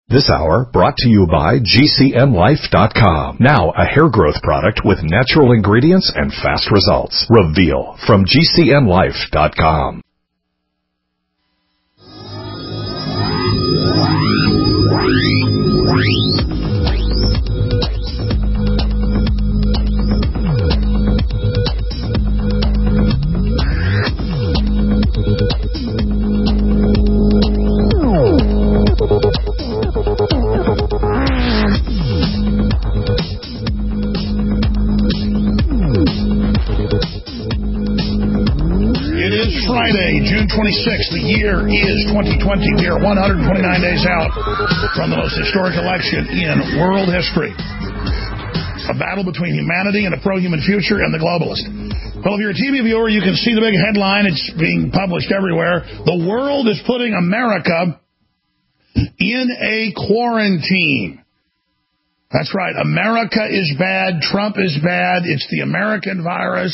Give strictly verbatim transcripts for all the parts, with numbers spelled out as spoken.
This hour brought to you by G C N Life dot com. Now a hair growth product with natural ingredients and fast results. Reveal from G C N Life dot com. Friday, June twenty-sixth. The year is twenty twenty. We are one hundred twenty-nine days out from the most historic election in world history. A battle between humanity and a pro-human future and the globalist. Well, if you're a T V viewer, you can see the big headline. It's being published everywhere. The world is putting America in a quarantine. That's right. America is bad. Trump is bad. It's the American virus.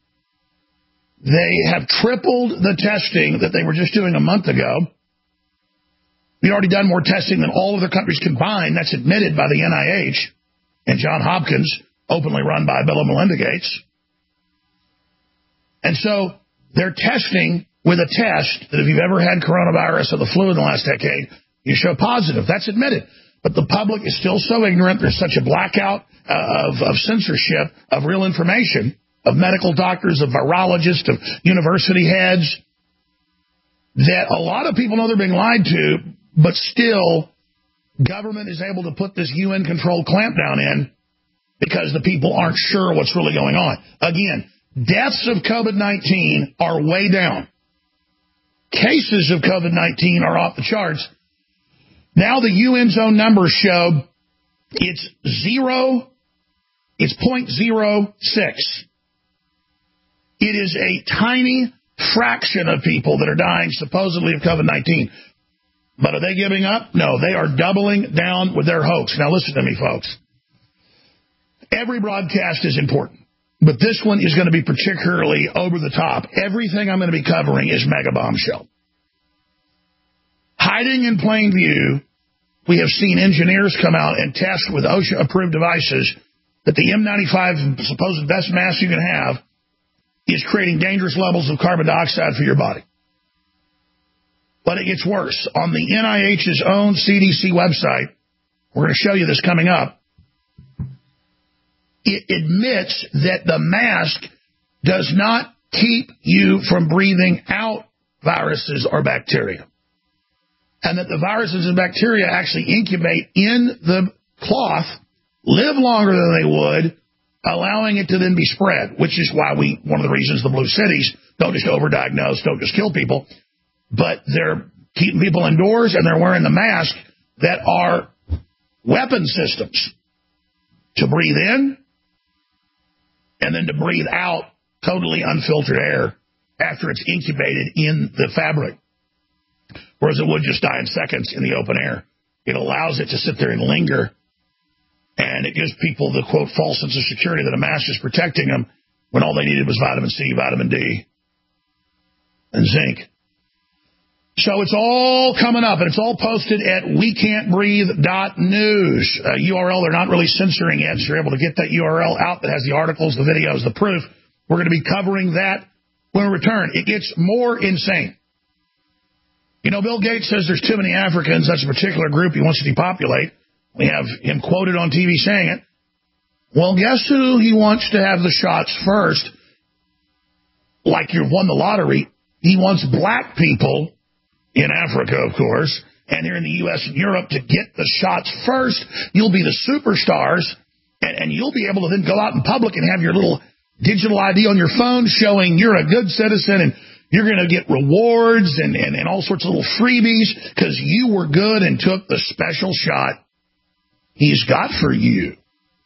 They have tripled the testing that they were just doing a month ago. We've already done more testing than all other countries combined. That's admitted by the N I H and Johns Hopkins, openly run by Bill and Melinda Gates. And so they're testing with a test that if you've ever had coronavirus or the flu in the last decade, you show positive. That's admitted. But the public is still so ignorant. There's such a blackout uh, of, of censorship of real information, of medical doctors, of virologists, of university heads, that a lot of people know they're being lied to, but still government is able to put this U N-controlled clampdown in because the people aren't sure what's really going on. Again, deaths of COVID nineteen are way down. Cases of COVID nineteen are off the charts. Now the U N's own numbers show it's zero, it's zero point zero six. It is a tiny fraction of people that are dying supposedly of COVID nineteen. But are they giving up? No, they are doubling down with their hoax. Now listen to me, folks. Every broadcast is important, but this one is going to be particularly over the top. Everything I'm going to be covering is mega bombshell. Hiding in plain view, we have seen engineers come out and test with OSHA-approved devices that the M ninety-five, supposed best mask you can have, is creating dangerous levels of carbon dioxide for your body. But it gets worse. On the N I H's own C D C website, we're going to show you this coming up, it admits that the mask does not keep you from breathing out viruses or bacteria, and that the viruses and bacteria actually incubate in the cloth, live longer than they would, allowing it to then be spread, which is why we, one of the reasons the blue cities don't just overdiagnose, don't just kill people, but they're keeping people indoors and they're wearing the mask that are weapon systems to breathe in and then to breathe out totally unfiltered air after it's incubated in the fabric, whereas it would just die in seconds in the open air. It allows it to sit there and linger. And it gives people the, quote, false sense of security that a mask is protecting them when all they needed was vitamin C, vitamin D, and zinc. So it's all coming up, and it's all posted at we can't breathe dot news. A U R L they're not really censoring yet, so you're able to get that U R L out that has the articles, the videos, the proof. We're going to be covering that when we return. It gets more insane. You know, Bill Gates says there's too many Africans. That's a particular group he wants to depopulate. We have him quoted on T V saying it. Well, guess who he wants to have the shots first? Like you've won the lottery. He wants black people in Africa, of course, and here in the U S and Europe to get the shots first. You'll be the superstars, and, and you'll be able to then go out in public and have your little digital I D on your phone showing you're a good citizen, and you're going to get rewards and, and, and all sorts of little freebies because you were good and took the special shot he's got for you.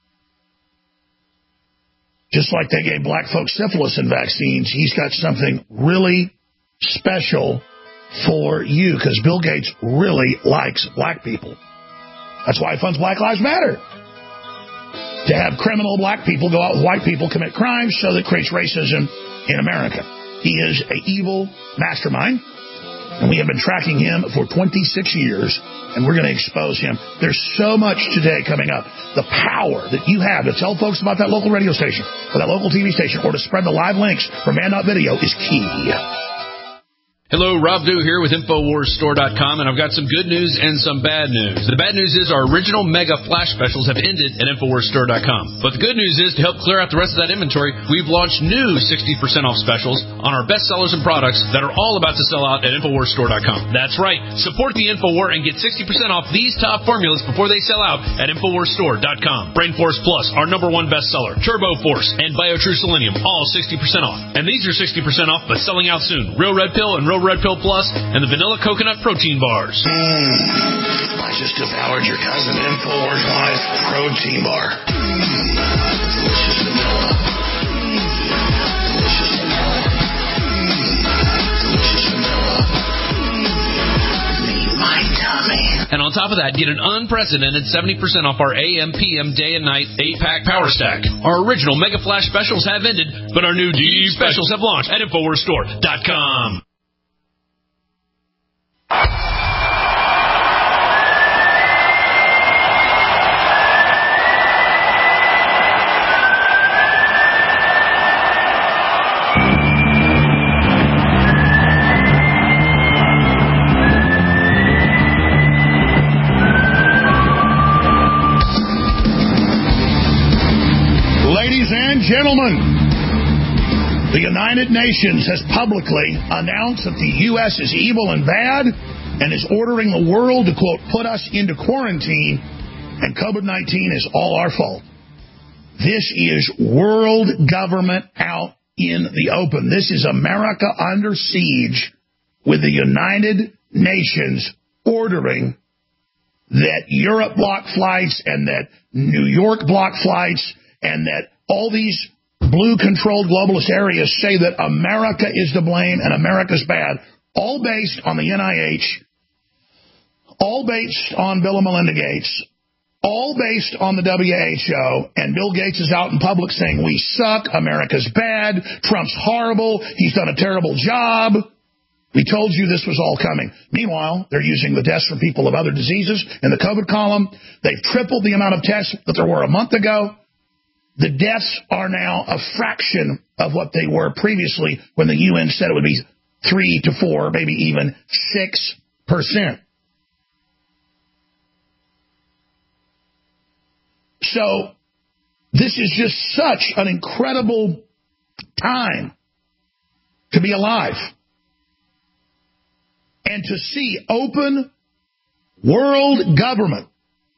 Just like they gave black folks syphilis and vaccines, he's got something really special for you because Bill Gates really likes black people. That's why he funds Black Lives Matter. To have criminal black people go out with white people, commit crimes, so that creates racism in America. He is an evil mastermind. And we have been tracking him for twenty-six years, and we're going to expose him. There's so much today coming up. The power that you have to tell folks about that local radio station or that local T V station or to spread the live links from Man dot Video is key. Hello, Rob Dew here with Infowars Store dot com, and I've got some good news and some bad news. The bad news is our original mega flash specials have ended at Infowars Store dot com. But the good news is, to help clear out the rest of that inventory, we've launched new sixty percent off specials on our best sellers and products that are all about to sell out at Infowars Store dot com. That's right. Support the Infowar and get sixty percent off these top formulas before they sell out at Infowars Store dot com. Brain Force Plus, our number one bestseller, Turbo Force, and BioTrue Selenium, all sixty percent off. And these are sixty percent off, but selling out soon. Real Red Pill and Real Red Pill Plus, and the Vanilla Coconut Protein Bars. Mm, I just devoured your cousin InfoWars Live Protein Bar. Mm, delicious vanilla. Mm, delicious vanilla. Mm, delicious vanilla. Mm, meet my tummy. And on top of that, get an unprecedented seventy percent off our A M P M day and night eight pack Power Stack. Our original Mega Flash specials have ended, but our new D specials have launched at Infowars Store dot com. Ladies and gentlemen, the United Nations has publicly announced that the U S is evil and bad and is ordering the world to, quote, put us into quarantine, and COVID nineteen is all our fault. This is world government out in the open. This is America under siege with the United Nations ordering that Europe block flights and that New York block flights and that all these blue-controlled globalist areas say that America is to blame and America's bad, all based on the N I H, all based on Bill and Melinda Gates, all based on the W H O, and Bill Gates is out in public saying, we suck, America's bad, Trump's horrible, he's done a terrible job. We told you this was all coming. Meanwhile, they're using the deaths from people of other diseases in the COVID column. They've tripled the amount of tests that there were a month ago. The deaths are now a fraction of what they were previously when the U N said it would be three to four, maybe even six percent. So this is just such an incredible time to be alive and to see open world government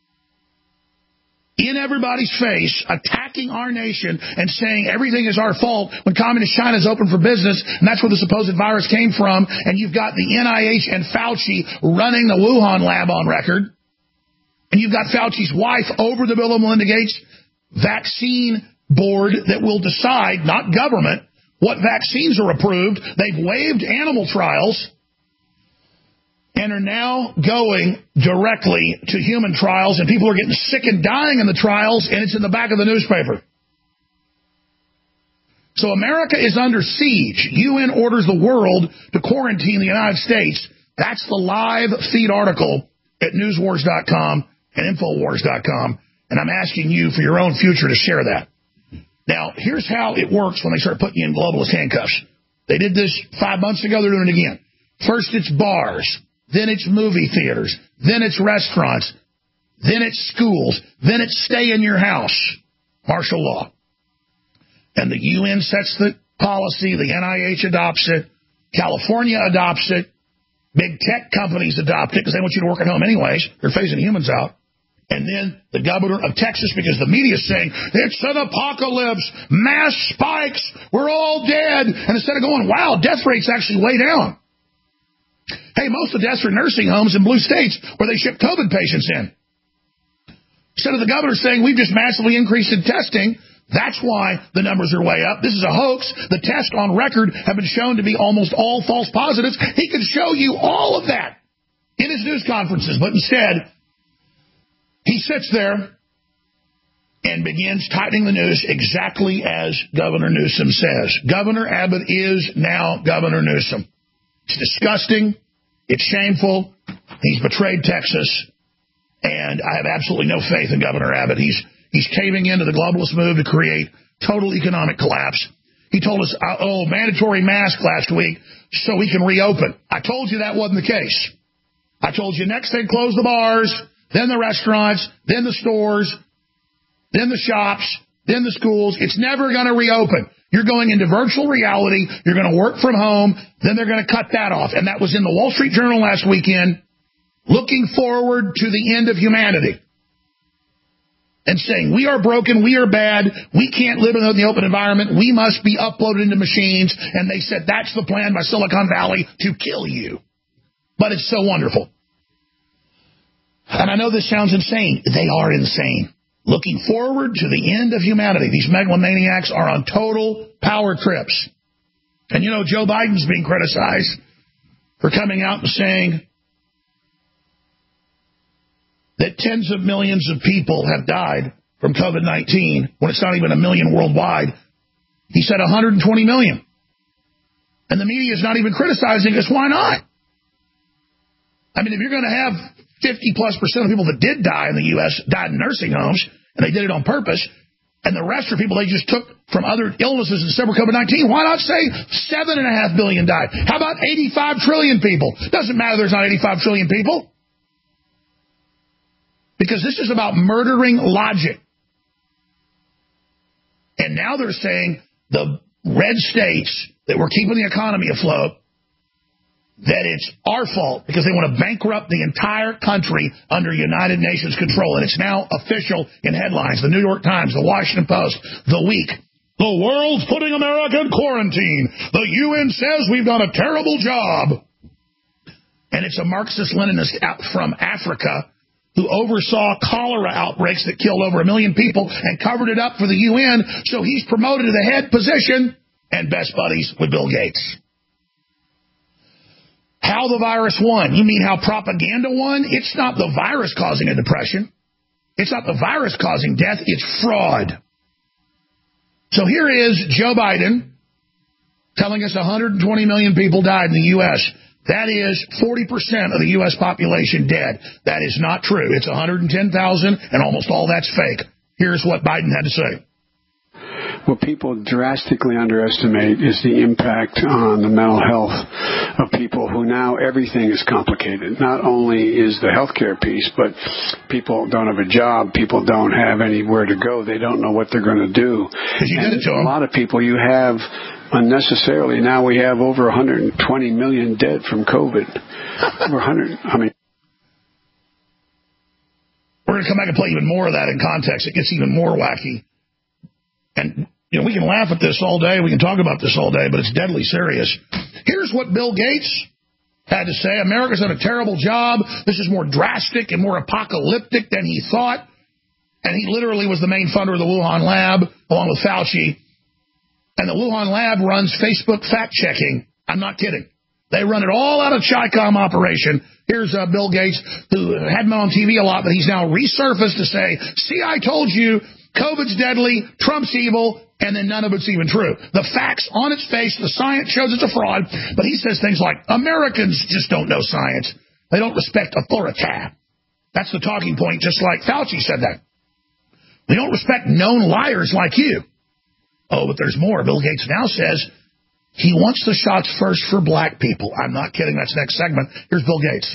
in everybody's face, attacking our nation and saying everything is our fault when communist China is open for business, and that's where the supposed virus came from, and you've got the N I H and Fauci running the Wuhan lab on record, and you've got Fauci's wife over the Bill and Melinda Gates vaccine board that will decide, not government, what vaccines are approved. They've waived animal trials and are now going directly to human trials, and people are getting sick and dying in the trials, and it's in the back of the newspaper. So America is under siege. U N orders the world to quarantine the United States. That's the live feed article at newswars dot com and infowars dot com, and I'm asking you for your own future to share that. Now, here's how it works when they start putting you in globalist handcuffs. They did this five months ago. They're doing it again. First, it's bars. Then it's movie theaters. Then it's restaurants. Then it's schools. Then it's stay in your house. Martial law. And the U N sets the policy. The N I H adopts it. California adopts it. Big tech companies adopt it because they want you to work at home anyways. They're phasing humans out. And then the governor of Texas, because the media is saying, it's an apocalypse, mass spikes, we're all dead. And instead of going, wow, death rate's actually way down. Hey, most of the deaths are in nursing homes in blue states where they ship COVID patients in. Instead of the governor saying we've just massively increased in testing, that's why the numbers are way up. This is a hoax. The tests on record have been shown to be almost all false positives. He could show you all of that in his news conferences, but instead, he sits there and begins tightening the news exactly as Governor Newsom says. Governor Abbott is now Governor Newsom. It's disgusting. It's shameful. He's betrayed Texas. And I have absolutely no faith in Governor Abbott. He's he's caving into the globalist move to create total economic collapse. He told us, oh, mandatory mask last week so we can reopen. I told you that wasn't the case. I told you next they'd close the bars, then the restaurants, then the stores, then the shops, then the schools. It's never going to reopen. You're going into virtual reality. You're going to work from home. Then they're going to cut that off. And that was in the Wall Street Journal last weekend, looking forward to the end of humanity and saying, we are broken, we are bad, we can't live in the open environment, we must be uploaded into machines. And they said that's the plan by Silicon Valley to kill you. But it's so wonderful. And I know this sounds insane. They are insane. Looking forward to the end of humanity. These megalomaniacs are on total power trips. And, you know, Joe Biden's being criticized for coming out and saying that tens of millions of people have died from COVID nineteen when it's not even a million worldwide. He said one hundred twenty million. And the media is not even criticizing us. Why not? I mean, if you're going to have fifty plus percent of people that did die in the U S died in nursing homes, and they did it on purpose, and the rest are people they just took from other illnesses instead of COVID nineteen, why not say seven point five billion died? How about eighty-five trillion people? Doesn't matter there's not eighty-five trillion people. Because this is about murdering logic. And now they're saying the red states that were keeping the economy afloat, that it's our fault because they want to bankrupt the entire country under United Nations control. And it's now official in headlines. The New York Times, the Washington Post, The Week. The world's putting America in quarantine. The U N says we've done a terrible job. And it's a Marxist-Leninist from Africa who oversaw cholera outbreaks that killed over a million people and covered it up for the U N. So he's promoted to the head position and best buddies with Bill Gates. How the virus won? You mean how propaganda won? It's not the virus causing a depression. It's not the virus causing death. It's fraud. So here is Joe Biden telling us one hundred twenty million people died in the U S That is forty percent of the U S population dead. That is not true. It's one hundred ten thousand, and almost all that's fake. Here's what Biden had to say. What people drastically underestimate is the impact on the mental health of people who now everything is complicated. Not only is the healthcare piece, but people don't have a job. People don't have anywhere to go. They don't know what they're going to do. You did it to them. A lot of people you have unnecessarily. Now we have over one hundred twenty million dead from COVID. Over one hundred. I mean. We're going to come back and play even more of that in context. It gets even more wacky. And, you know, we can laugh at this all day. We can talk about this all day, but it's deadly serious. Here's what Bill Gates had to say. America's done a terrible job. This is more drastic and more apocalyptic than he thought. And he literally was the main funder of the Wuhan lab, along with Fauci. And the Wuhan lab runs Facebook fact-checking. I'm not kidding. They run it all out of Chi-Com operation. Here's uh, Bill Gates, who had been on T V a lot, but he's now resurfaced to say, see, I told you, COVID's deadly, Trump's evil, and then none of it's even true. The facts on its face, the science shows it's a fraud, but he says things like, Americans just don't know science. They don't respect authority. That's the talking point, just like Fauci said that. They don't respect known liars like you. Oh, but there's more. Bill Gates now says he wants the shots first for black people. I'm not kidding. That's next segment. Here's Bill Gates.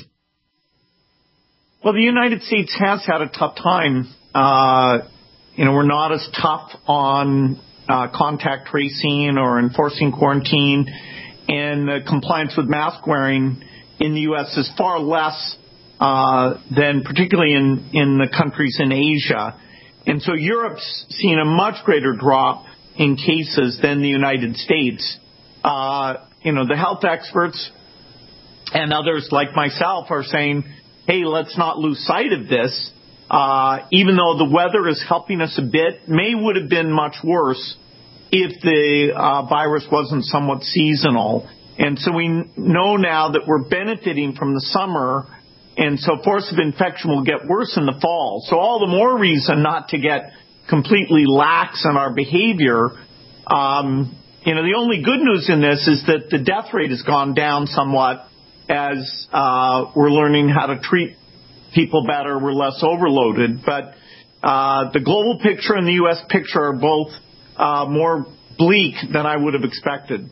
Well, the United States has had a tough time. Uh, you know, we're not as tough on uh, contact tracing or enforcing quarantine, and uh, compliance with mask wearing in the U S is far less uh, than particularly in, in the countries in Asia. And so Europe's seen a much greater drop in cases than the United States. Uh, you know, the health experts and others like myself are saying, hey, let's not lose sight of this. Uh, even though the weather is helping us a bit, May would have been much worse if the uh, virus wasn't somewhat seasonal. And so we know now that we're benefiting from the summer, and so force of infection will get worse in the fall. So all the more reason not to get completely lax in our behavior. Um, you know, the only good news in this is that the death rate has gone down somewhat as uh, we're learning how to treat people better, we're less overloaded. But uh, the global picture and the U S picture are both uh, more bleak than I would have expected.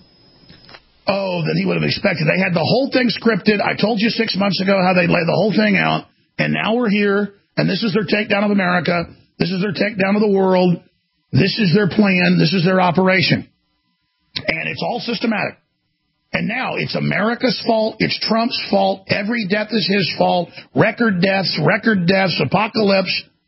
Oh, that he would have expected. They had the whole thing scripted. I told you six months ago how they laid the whole thing out, and now we're here, and this is their takedown of America. This is their takedown of the world. This is their plan. This is their operation. And it's all systematic. And now it's America's fault. It's Trump's fault. Every death is his fault. Record deaths, record deaths, apocalypse,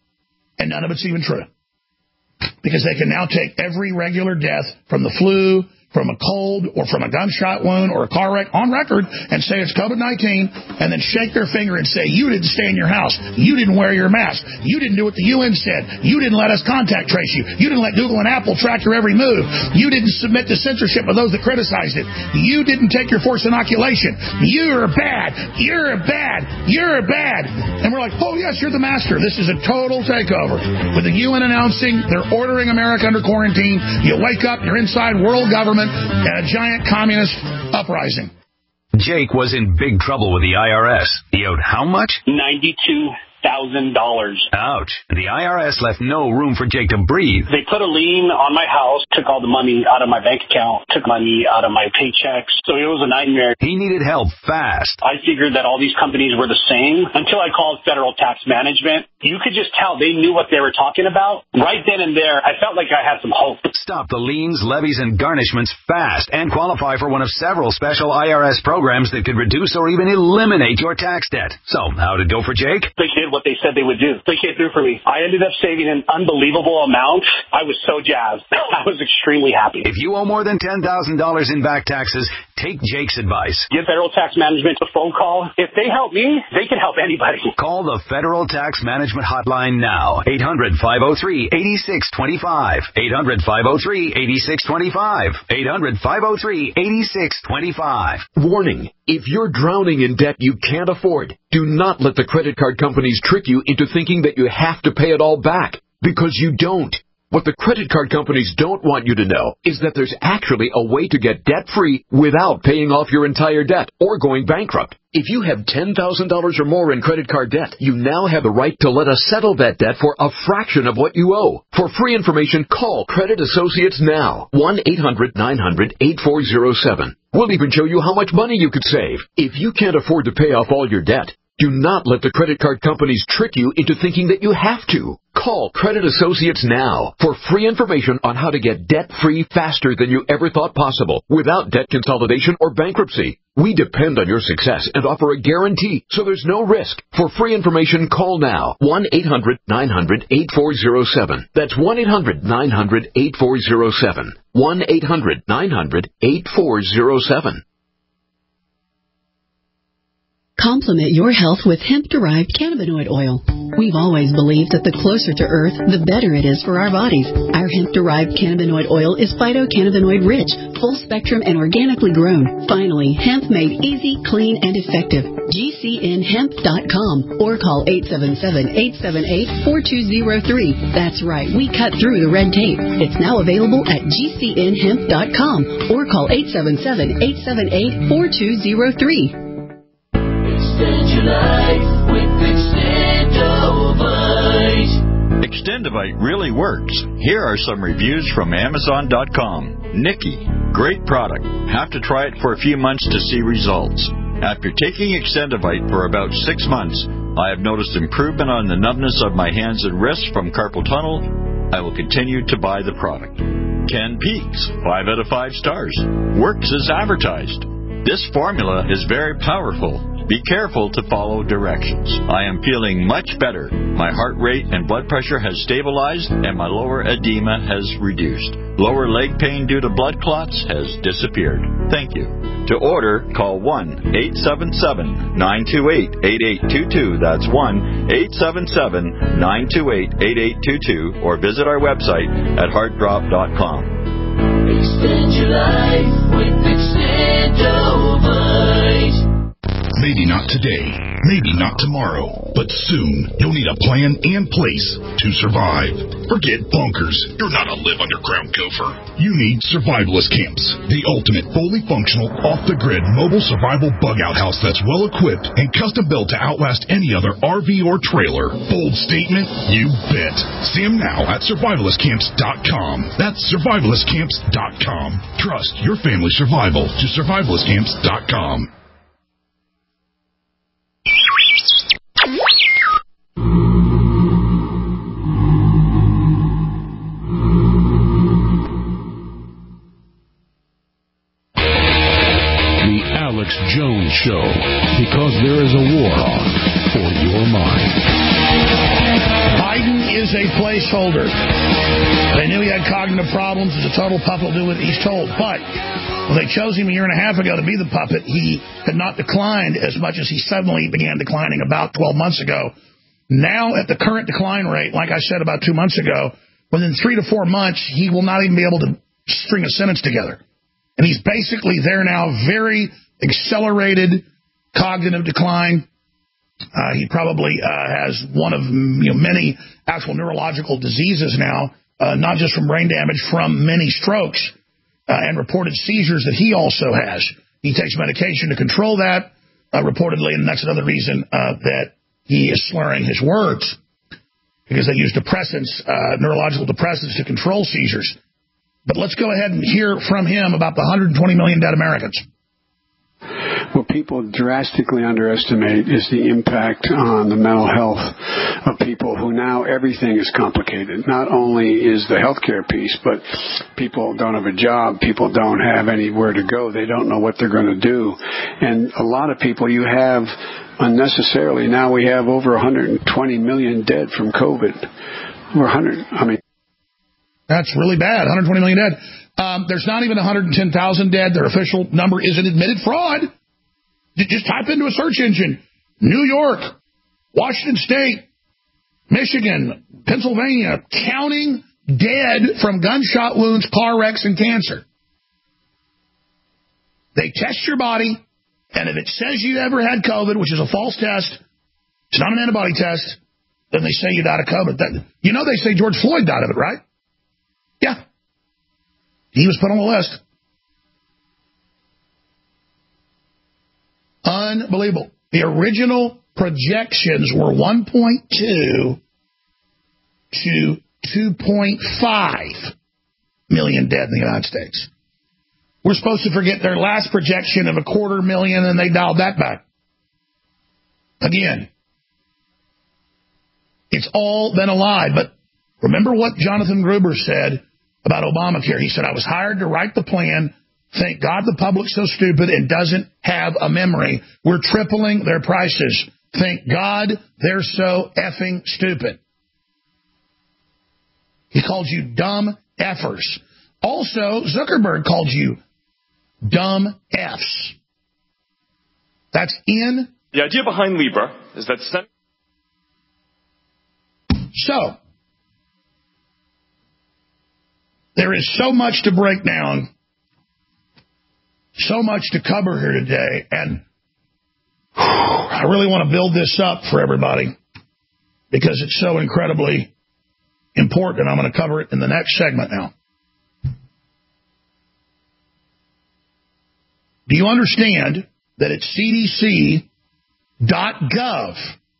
and none of it's even true. Because they can now take every regular death from the flu, from a cold, or from a gunshot wound, or a car wreck on record and say it's COVID nineteen, and then shake their finger and say, you didn't stay in your house. You didn't wear your mask. You didn't do what the U N said. You didn't let us contact trace you. You didn't let Google and Apple track your every move. You didn't submit to censorship of those that criticized it. You didn't take your forced inoculation. You're bad. You're bad. You're bad. And we're like, oh, yes, you're the master. This is a total takeover. With the U N announcing they're ordering America under quarantine, you wake up, you're inside world government, and a giant communist uprising. Jake was in big trouble with the I R S. He owed how much? ninety-two thousand dollars. Ouch. The I R S left no room for Jake to breathe. They put a lien on my house, took all the money out of my bank account, took money out of my paychecks. So it was a nightmare. He needed help fast. I figured that all these companies were the same until I called Federal Tax Management. You could just tell they knew what they were talking about. Right then and there, I felt like I had some hope. Stop the liens, levies, and garnishments fast and qualify for one of several special I R S programs that could reduce or even eliminate your tax debt. So, how'd it go for Jake? They did what they said they would do. They came through for me. I ended up saving an unbelievable amount. I was so jazzed. I was extremely happy. If you owe more than ten thousand dollars in back taxes, take Jake's advice. Give Federal Tax Management a phone call. If they help me, they can help anybody. Call the Federal Tax Management Hotline now. eight hundred, five oh three, eight six two five. eight hundred, five oh three, eight six two five. eight hundred, five oh three, eight six two five. Warning. If you're drowning in debt you can't afford, do not let the credit card companies trick you into thinking that you have to pay it all back, because you don't. What the credit card companies don't want you to know is that there's actually a way to get debt-free without paying off your entire debt or going bankrupt. If you have ten thousand dollars or more in credit card debt, you now have the right to let us settle that debt for a fraction of what you owe. For free information, call Credit Associates now. one eight hundred nine hundred eight four oh seven. We'll even show you how much money you could save. If you can't afford to pay off all your debt, do not let the credit card companies trick you into thinking that you have to. Call Credit Associates now for free information on how to get debt-free faster than you ever thought possible without debt consolidation or bankruptcy. We depend on your success and offer a guarantee, so there's no risk. For free information, call now. one eight hundred nine hundred eight four oh seven. That's one eight hundred nine hundred eight four oh seven. one eight hundred nine hundred eight four oh seven. Complement your health with hemp-derived cannabinoid oil. We've always believed that the closer to Earth, the better it is for our bodies. Our hemp-derived cannabinoid oil is phytocannabinoid-rich, full-spectrum, and organically grown. Finally, hemp made easy, clean, and effective. G C N hemp dot com or call eight seven seven, eight seven eight, four two zero three. That's right, we cut through the red tape. It's now available at G C N hemp dot com or call eight seven seven, eight seven eight, four two zero three. Extend your life with Extendovite. Extendovite really works. Here are some reviews from Amazon dot com. Nikki, great product. Have to try it for a few months to see results. After taking Extendovite for about six months, I have noticed improvement on the numbness of my hands and wrists from carpal tunnel. I will continue to buy the product. Ken Peaks, five out of five stars. Works as advertised. This formula is very powerful. Be careful to follow directions. I am feeling much better. My heart rate and blood pressure has stabilized, and my lower edema has reduced. Lower leg pain due to blood clots has disappeared. Thank you. To order, call one eight seven seven, nine two eight, eight eight two two. That's one eight seven seven, nine two eight, eight eight two two, or visit our website at heart drop dot com. Extend your life with Extendovite. Maybe not today, maybe not tomorrow, but soon you'll need a plan and place to survive. Forget bunkers. You're not a live underground gopher. You need Survivalist Camps, the ultimate fully functional, off-the-grid mobile survival bug-out house that's well-equipped and custom-built to outlast any other R V or trailer. Bold statement? You bet. See them now at survivalist camps dot com. That's survivalist camps dot com. Trust your family survival to survivalist camps dot com. Alex Jones Show, because there is a war on for your mind. Biden is a placeholder. They knew he had cognitive problems. He's a total puppet. Will do what he's told. But when they chose him a year and a half ago to be the puppet, he had not declined as much as he suddenly began declining about twelve months ago. Now, at the current decline rate, like I said about two months ago, within three to four months, he will not even be able to string a sentence together. And he's basically there now, very accelerated cognitive decline. Uh, he probably uh, has one of you know, many actual neurological diseases now, uh, not just from brain damage, from many strokes uh, and reported seizures that he also has. He takes medication to control that, uh, reportedly, and that's another reason uh, that he is slurring his words, because they use depressants, uh, neurological depressants, to control seizures. But let's go ahead and hear from him about the one hundred twenty million dead Americans. What people drastically underestimate is the impact on the mental health of people who now everything is complicated. Not only is the healthcare piece, but people don't have a job. People don't have anywhere to go. They don't know what they're going to do. And a lot of people you have unnecessarily. Now we have over one hundred twenty million dead from COVID. Over one hundred, I mean. That's really bad, one hundred twenty million dead. Um, there's not even one hundred ten thousand dead. Their official number is an admitted fraud. Just type into a search engine, New York, Washington State, Michigan, Pennsylvania, counting dead from gunshot wounds, car wrecks, and cancer. They test your body, and if it says you ever had COVID, which is a false test, it's not an antibody test, then they say you died of COVID. That, you know they say George Floyd died of it, right? Yeah. He was put on the list. Unbelievable. The original projections were one point two to two point five million dead in the United States. We're supposed to forget their last projection of a quarter million, and they dialed that back. Again, it's all been a lie. But remember what Jonathan Gruber said about Obamacare. He said, I was hired to write the plan. Thank God the public's so stupid and doesn't have a memory. We're tripling their prices. Thank God they're so effing stupid. He called you dumb effers. Also, Zuckerberg called you dumb Fs. That's in. The idea behind Libra is that... Sen- so, there is so much to break down, so much to cover here today, and whew, I really want to build this up for everybody because it's so incredibly important. I'm going to cover it in the next segment now. Do you understand that at C D C dot gov,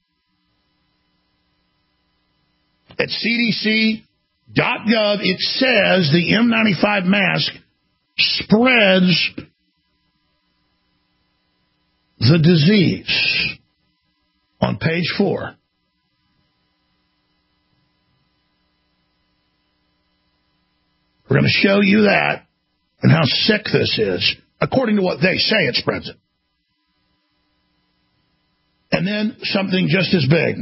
at C D C dot gov, it says the N ninety-five mask spreads the disease on page four. We're going to show you that and how sick this is. According to what they say, it spreads it. And then something just as big.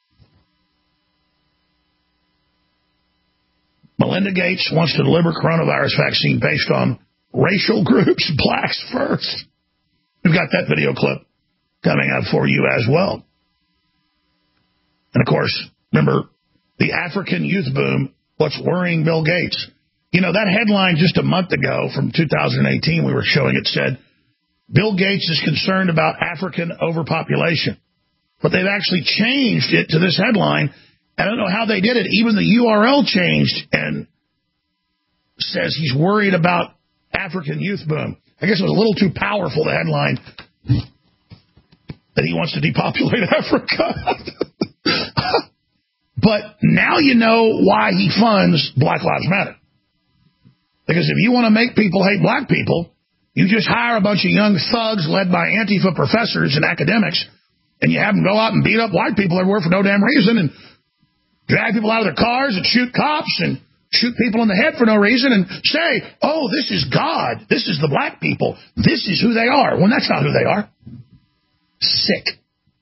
Melinda Gates wants to deliver coronavirus vaccine based on racial groups, blacks first. We've got that video clip coming out for you as well. And, of course, remember, the African youth boom, what's worrying Bill Gates? You know, that headline just a month ago from two thousand eighteen we were showing, it said, Bill Gates is concerned about African overpopulation. But they've actually changed it to this headline, I don't know how they did it. Even the U R L changed and says he's worried about African youth boom. I guess it was a little too powerful, the headline, that he wants to depopulate Africa. But now you know why he funds Black Lives Matter. Because if you want to make people hate black people, you just hire a bunch of young thugs led by Antifa professors and academics, and you have them go out and beat up white people everywhere for no damn reason, and drag people out of their cars and shoot cops and shoot people in the head for no reason and say, oh, this is God. This is the black people. This is who they are. Well, that's not who they are. Sick.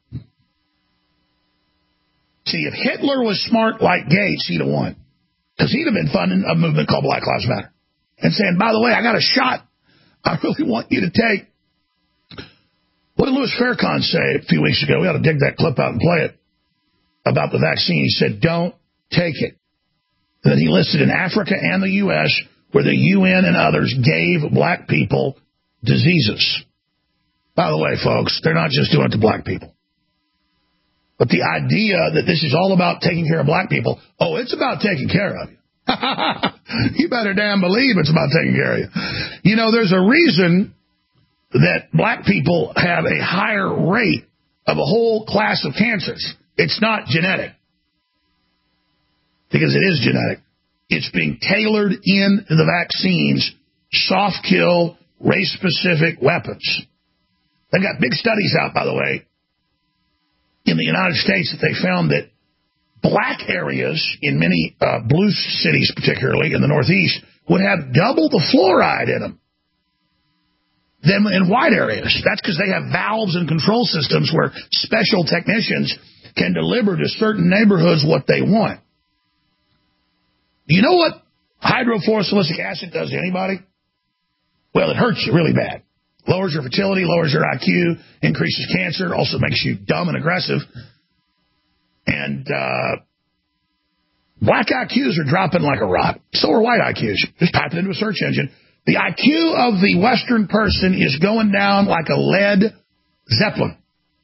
See, if Hitler was smart like Gates, he'd have won. Because he'd have been funding a movement called Black Lives Matter. And saying, by the way, I got a shot I really want you to take. What did Louis Farrakhan say a few weeks ago? We ought to dig that clip out and play it. About the vaccine. He said, don't take it. And then he listed in Africa and the U S where the U N and others gave black people diseases. By the way, folks, they're not just doing it to black people. But the idea that this is all about taking care of black people, oh, it's about taking care of you. You better damn believe it's about taking care of you. You know, there's a reason that black people have a higher rate of a whole class of cancers. It's not genetic. Because it is genetic. It's being tailored in the vaccines, soft kill, race-specific weapons. They've got big studies out, by the way, in the United States that they found that black areas in many uh, blue cities, particularly in the Northeast, would have double the fluoride in them than in white areas. That's because they have valves and control systems where special technicians can deliver to certain neighborhoods what they want. Do you know what hydrofluorosilicic acid does to anybody? Well, it hurts you really bad. Lowers your fertility, lowers your I Q, increases cancer, also makes you dumb and aggressive. And uh, black I Qs are dropping like a rock. So are white I Qs. Just type it into a search engine. The I Q of the Western person is going down like a lead Zeppelin.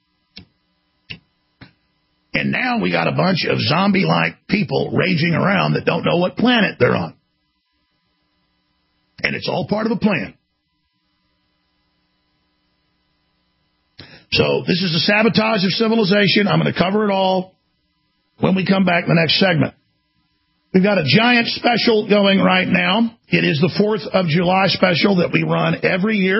And now we got a bunch of zombie-like people raging around that don't know what planet they're on. And it's all part of a plan. So this is the sabotage of civilization. I'm going to cover it all when we come back in the next segment. We've got a giant special going right now. It is the fourth of July special that we run every year.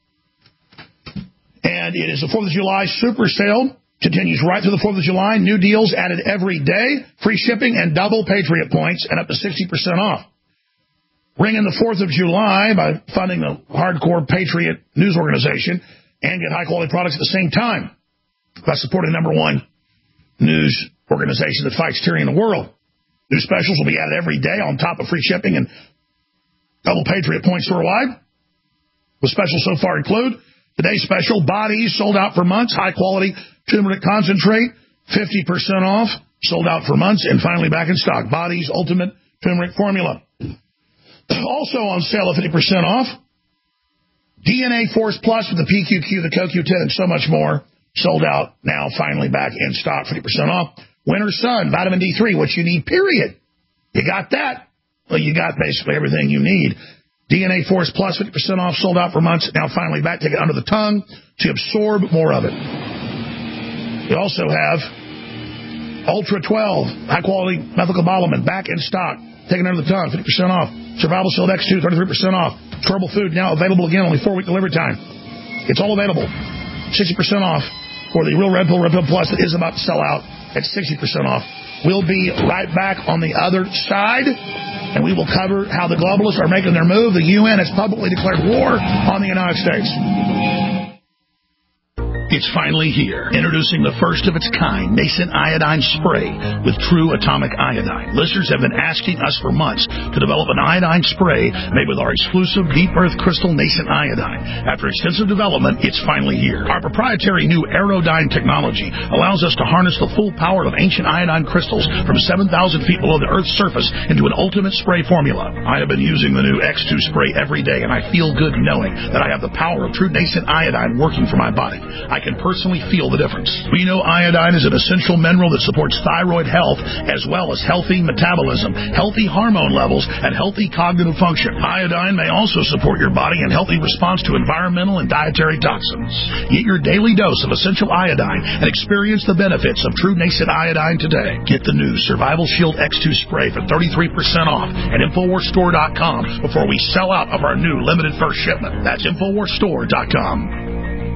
And it is the fourth of July super sale. Continues right through the fourth of July. New deals added every day. Free shipping and double Patriot points and up to sixty percent off. Ring in the fourth of July by funding the hardcore Patriot news organization and get high-quality products at the same time by supporting number one news organization that fights tyranny in the world. New specials will be added every day on top of free shipping and double Patriot points store-wide. The specials so far include today's special, Bodies, sold out for months, high-quality turmeric concentrate, fifty percent off, sold out for months, and finally back in stock. Bodies Ultimate Turmeric Formula. Also on sale at fifty percent off. D N A Force Plus with the P Q Q, the Co Q ten, and so much more. Sold out, now finally back in stock, fifty percent off. Winter Sun, vitamin D three, what you need, period. You got that? Well, you got basically everything you need. D N A Force Plus, fifty percent off, sold out for months, now finally back. Take it under the tongue to absorb more of it. We also have Ultra twelve, high-quality methylcobalamin, back in stock. Taken under the tongue, fifty percent off. Survival Shield X two, thirty-three percent off. Turbo Food, now available again, only four-week delivery time. It's all available. sixty percent off for the Real Red Pill, Red Pill Plus that is about to sell out at sixty percent off. We'll be right back on the other side, and we will cover how the globalists are making their move. The U N has publicly declared war on the United States. It's finally here. Introducing the first of its kind nascent iodine spray with true atomic iodine. Listeners have been asking us for months to develop an iodine spray made with our exclusive deep earth crystal nascent iodine. After extensive development, it's finally here. Our proprietary new Aerodyne technology allows us to harness the full power of ancient iodine crystals from seven thousand feet below the Earth's surface into an ultimate spray formula. I have been using the new X two spray every day, and I feel good knowing that I have the power of true nascent iodine working for my body. I can can personally feel the difference. We know iodine is an essential mineral that supports thyroid health as well as healthy metabolism, healthy hormone levels, and healthy cognitive function. Iodine may also support your body in healthy response to environmental and dietary toxins. Get your daily dose of essential iodine and experience the benefits of True Nascent Iodine today. Get the new Survival Shield X two spray for thirty-three percent off at Infowars Store dot com before we sell out of our new limited first shipment. That's Infowars Store dot com.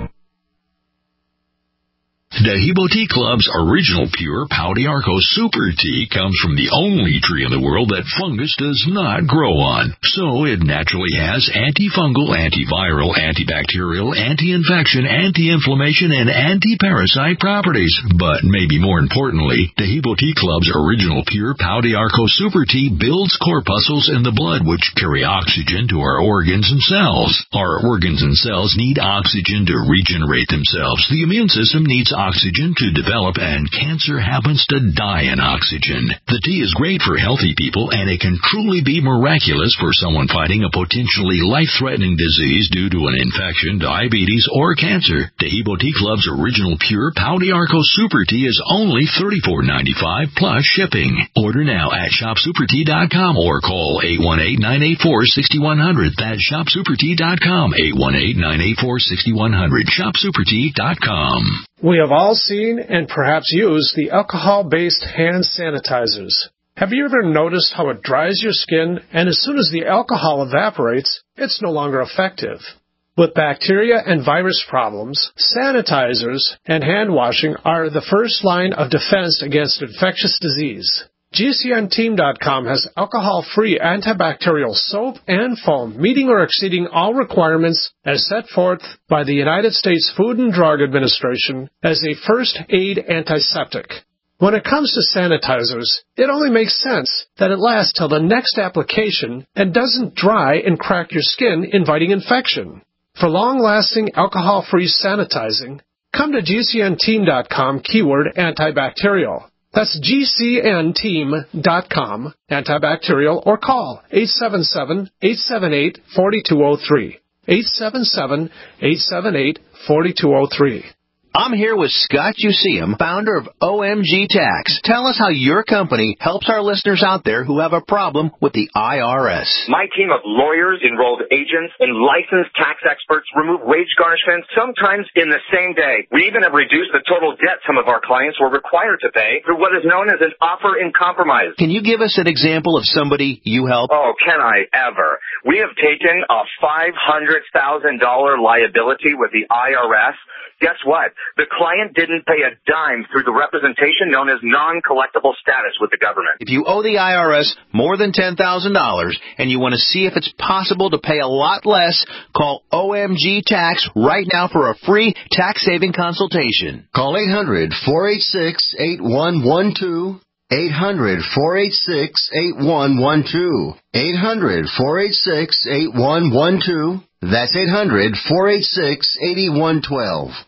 Dehibo Tea Club's original pure Pau d'Arco Super Tea comes from the only tree in the world that fungus does not grow on. So it naturally has antifungal, antiviral, antibacterial, anti-infection, anti-inflammation, and anti-parasite properties. But maybe more importantly, Dehibo Tea Club's original pure Pau d'Arco Super Tea builds corpuscles in the blood which carry oxygen to our organs and cells. Our organs and cells need oxygen to regenerate themselves. The immune system needs oxygen oxygen to develop, and cancer happens to die in oxygen. The tea is great for healthy people, and it can truly be miraculous for someone fighting a potentially life-threatening disease due to an infection, diabetes, or cancer. Dehibo Tea Club's original pure Pau d'Arco Super Tea is only thirty-four ninety-five plus shipping. Order now at shop super tea dot com or call eight one eight, nine eight four, six one zero zero. That's shop super tea dot com, eight one eight, nine eight four, six one zero zero, shop super tea dot com. We have all seen and perhaps used the alcohol-based hand sanitizers. Have you ever noticed how it dries your skin, and as soon as the alcohol evaporates, it's no longer effective? With bacteria and virus problems, sanitizers and hand washing are the first line of defense against infectious disease. G C N team dot com has alcohol-free antibacterial soap and foam meeting or exceeding all requirements as set forth by the United States Food and Drug Administration as a first aid antiseptic. When it comes to sanitizers, it only makes sense that it lasts till the next application and doesn't dry and crack your skin, inviting infection. For long-lasting alcohol-free sanitizing, come to G C N team dot com keyword antibacterial. That's G C N team dot com, antibacterial, or call eight seven seven, eight seven eight, four two zero three. eight seven seven, eight seven eight, four two zero three. I'm here with Scott Useum, founder of O M G Tax. Tell us how your company helps our listeners out there who have a problem with the I R S. My team of lawyers, enrolled agents, and licensed tax experts remove wage garnishments sometimes in the same day. We even have reduced the total debt some of our clients were required to pay through what is known as an offer in compromise. Can you give us an example of somebody you help? Oh, can I ever? We have taken a five hundred thousand dollars liability with the I R S. Guess what? The client didn't pay a dime through the representation known as non-collectible status with the government. If you owe the I R S more than ten thousand dollars and you want to see if it's possible to pay a lot less, call O M G Tax right now for a free tax-saving consultation. Call eight hundred, four eight six, eight one one two. eight hundred, four eight six, eight one one two. eight hundred, four eight six, eight one one two. That's eight hundred, four eight six, eight one one two.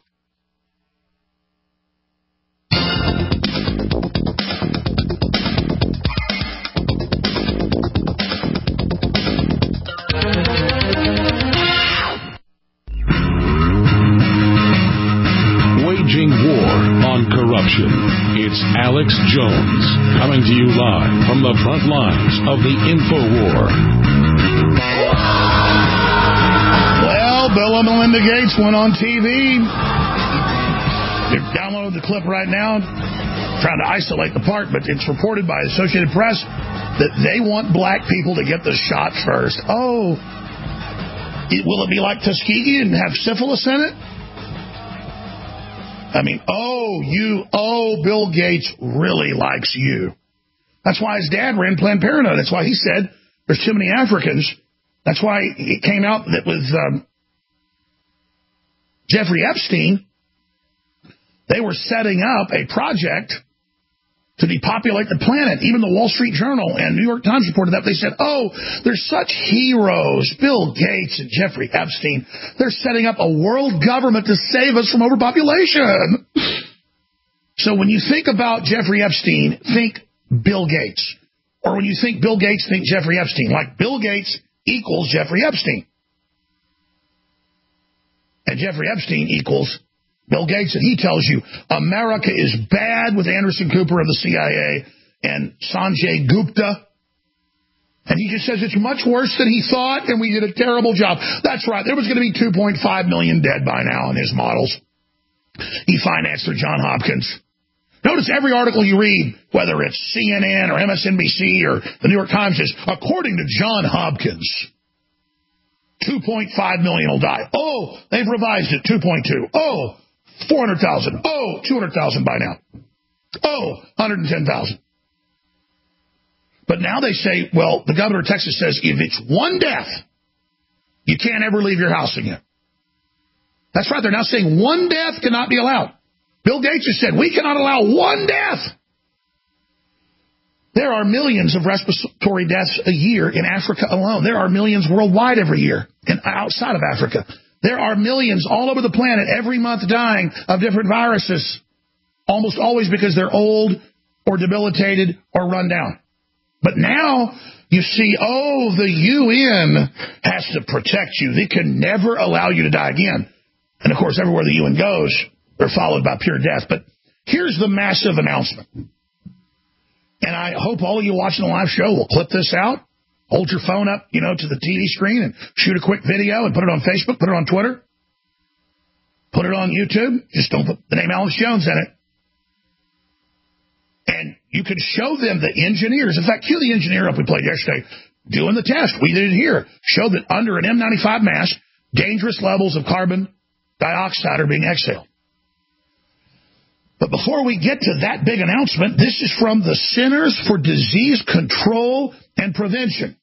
Waging war on corruption. It's Alex Jones coming to you live from the front lines of the InfoWar. Well, Bill and Melinda Gates went on T V. You're downloading the clip right now, trying to isolate the part, but it's reported by the Associated Press that they want black people to get the shot first. Oh, it, will it be like Tuskegee and have syphilis in it? I mean, oh, you, oh, Bill Gates really likes you. That's why his dad ran Planned Parenthood. That's why he said there's too many Africans. That's why it came out that with um, Jeffrey Epstein, they were setting up a project to depopulate the planet. Even the Wall Street Journal and New York Times reported that. They said, oh, there's such heroes, Bill Gates and Jeffrey Epstein. They're setting up a world government to save us from overpopulation. So when you think about Jeffrey Epstein, think Bill Gates. Or when you think Bill Gates, think Jeffrey Epstein. Like Bill Gates equals Jeffrey Epstein. And Jeffrey Epstein equals Bill Gates, and he tells you America is bad with Anderson Cooper of the C I A and Sanjay Gupta. And he just says it's much worse than he thought, and we did a terrible job. That's right. There was going to be two point five million dead by now in his models. He financed through Johns Hopkins. Notice every article you read, whether it's C N N or M S N B C or the New York Times, is, according to Johns Hopkins, two point five million will die. Oh, they've revised it, two point two. Oh, four hundred thousand. Oh, two hundred thousand by now. Oh, one hundred ten thousand. But now they say, well, the governor of Texas says if it's one death, you can't ever leave your house again. That's right. They're now saying one death cannot be allowed. Bill Gates has said we cannot allow one death. There are millions of respiratory deaths a year in Africa alone. There are millions worldwide every year and outside of Africa. There are millions all over the planet every month dying of different viruses, almost always because they're old or debilitated or run down. But now you see, oh, the U N has to protect you. They can never allow you to die again. And, of course, everywhere the U N goes, they're followed by pure death. But here's the massive announcement. And I hope all of you watching the live show will clip this out, hold your phone up, you know, to the T V screen and shoot a quick video and put it on Facebook, put it on Twitter, put it on YouTube. Just don't put the name Alex Jones in it. And you could show them the engineers. In fact, cue the engineer up we played yesterday doing the test. We did it here. Showed that under an N ninety-five mask, dangerous levels of carbon dioxide are being exhaled. But before we get to that big announcement, this is from the Centers for Disease Control and Prevention.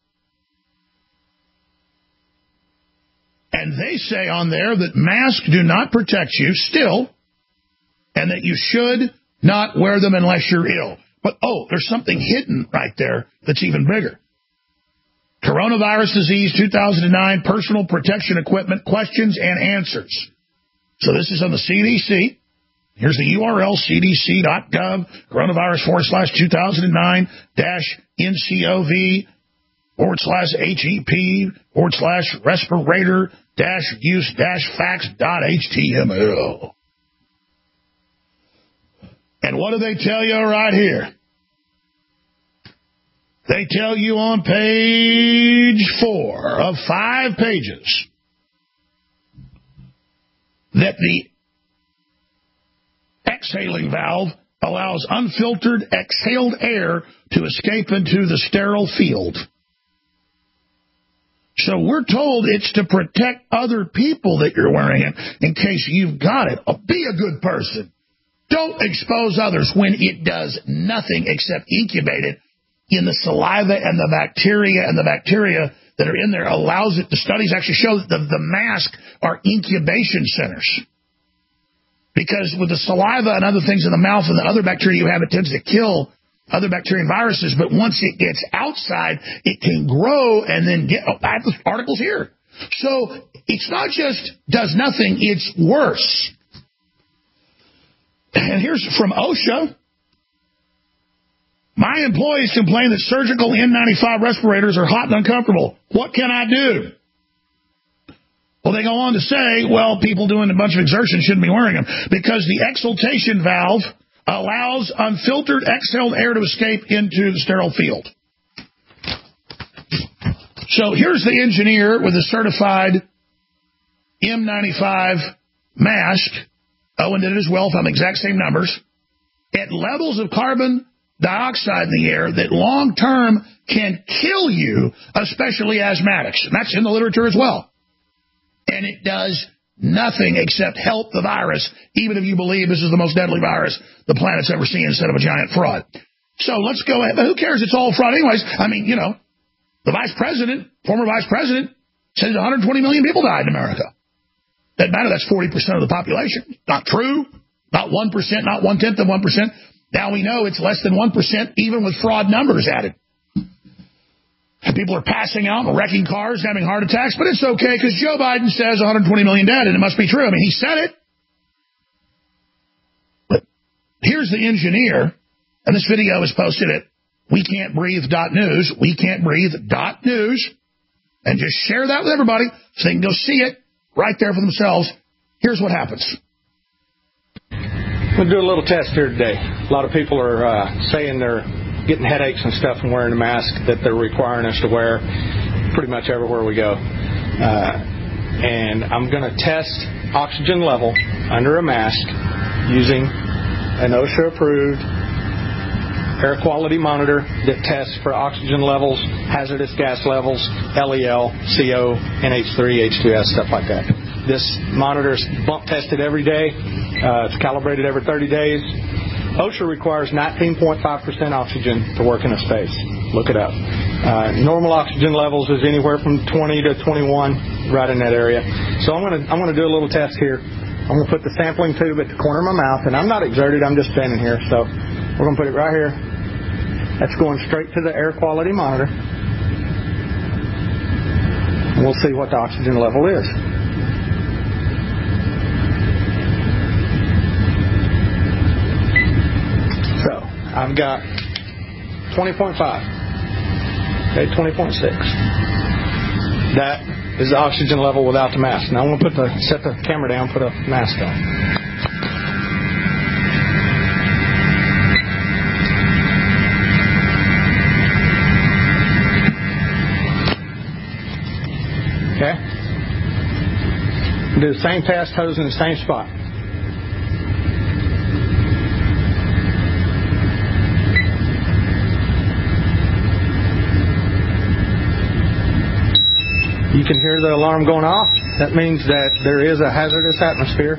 And they say on there that masks do not protect you still, and that you should not wear them unless you're ill. But, oh, there's something hidden right there that's even bigger. Coronavirus disease two thousand nine, personal protection equipment, questions and answers. So this is on the C D C. Here's the U R L, C D C dot gov, coronavirus forward slash two thousand nine dash N C O V forward slash H E P forward slash respirator dash use dash facts dot H T M L. And what do they tell you right here? They tell you on page four of five pages that the exhaling valve allows unfiltered exhaled air to escape into the sterile field. So we're told it's to protect other people that you're wearing it in case you've got it. Oh, be a good person. Don't expose others when it does nothing except incubate it in the saliva and the bacteria, and the bacteria that are in there allows it. The studies actually show that the, the mask are incubation centers. Because with the saliva and other things in the mouth and the other bacteria you have, it tends to kill other bacteria and viruses. But once it gets outside, it can grow and then get, oh, I have the articles here. So it's not just does nothing, it's worse. And here's from OSHA. My employees complain that surgical N ninety-five respirators are hot and uncomfortable. What can I do? Well, they go on to say, well, people doing a bunch of exertion shouldn't be wearing them because the exhaltation valve allows unfiltered exhaled air to escape into the sterile field. So here's the engineer with a certified N ninety-five mask. Owen did it as well, found the exact same numbers. At levels of carbon dioxide in the air that long-term can kill you, especially asthmatics. And that's in the literature as well. And it does nothing except help the virus, even if you believe this is the most deadly virus the planet's ever seen instead of a giant fraud. So let's go ahead. But who cares? It's all fraud anyways. I mean, you know, the vice president, former vice president, says one hundred twenty million people died in America. Doesn't matter. That's forty percent of the population. Not true. Not one percent, not one-tenth of one percent. Now we know it's less than one percent, even with fraud numbers added. And people are passing out and wrecking cars and having heart attacks, but it's okay because Joe Biden says one hundred twenty million dead, and it must be true. I mean, he said it. But here's the engineer, and this video is posted at we can't breathe dot news, we can't breathe dot news, and just share that with everybody so they can go see it right there for themselves. Here's what happens. going to do a little test here today. A lot of people are uh, saying they're getting headaches and stuff from wearing a mask that they're requiring us to wear pretty much everywhere we go. Uh, and I'm going to test oxygen level under a mask using an OSHA-approved air quality monitor that tests for oxygen levels, hazardous gas levels, L E L, C O, N H three, H two S, stuff like that. This monitor is bump tested every day. Uh, it's calibrated every thirty days. OSHA requires nineteen point five percent oxygen to work in a space. Look it up. Uh, normal oxygen levels is anywhere from twenty to twenty-one, right in that area. So I'm going to I'm going to do a little test here. I'm going to put the sampling tube at the corner of my mouth, and I'm not exerted. I'm just standing here. So we're going to put it right here. That's going straight to the air quality monitor. And we'll see what the oxygen level is. So I've got twenty point five. Okay, twenty point six. That is the oxygen level without the mask. Now I'm going to put the set the camera down, put a mask on. Okay? Do the same test, hose in the same spot. You can hear the alarm going off. That means that there is a hazardous atmosphere.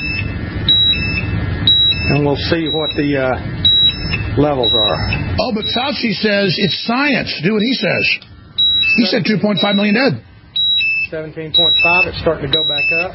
And we'll see what the uh, levels are. Oh, but Fauci says it's science. Do what he says. He said two point five million dead. seventeen point five, it's starting to go back up.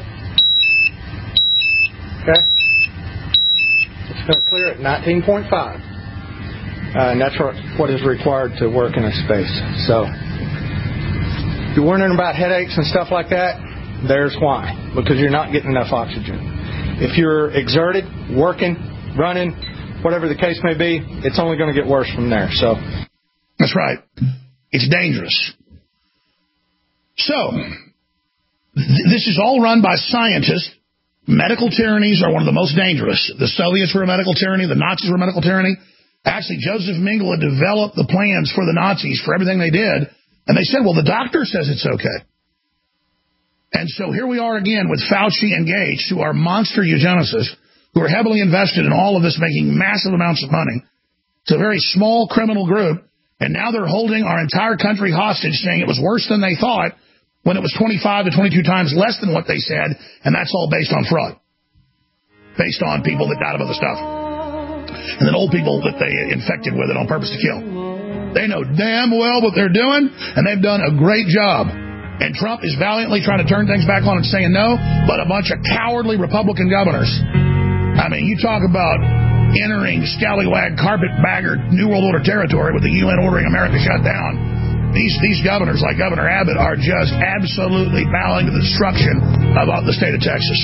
Okay? It's going to clear at nineteen point five. Uh, and that's what, what is required to work in a space. So, if you're wondering about headaches and stuff like that, there's why. Because you're not getting enough oxygen. If you're exerted, working, running, whatever the case may be, it's only going to get worse from there. So, that's right. It's dangerous. So, this is all run by scientists. Medical tyrannies are one of the most dangerous. The Soviets were a medical tyranny. The Nazis were a medical tyranny. Actually, Joseph Mengele developed the plans for the Nazis for everything they did. And they said, well, the doctor says it's okay. And so here we are again with Fauci and Gates, who are monster eugenicists, who are heavily invested in all of this, making massive amounts of money. It's a very small criminal group. And now they're holding our entire country hostage, saying it was worse than they thought, when it was twenty-five to twenty-two times less than what they said, and that's all based on fraud. Based on people that died of other stuff. And then old people that they infected with it on purpose to kill. They know damn well what they're doing, and they've done a great job. And Trump is valiantly trying to turn things back on and saying no, but a bunch of cowardly Republican governors. I mean, you talk about entering scallywag, carpetbagger, New World Order territory with the U N ordering America shut down. These these governors, like Governor Abbott, are just absolutely bowing to the destruction of the state of Texas.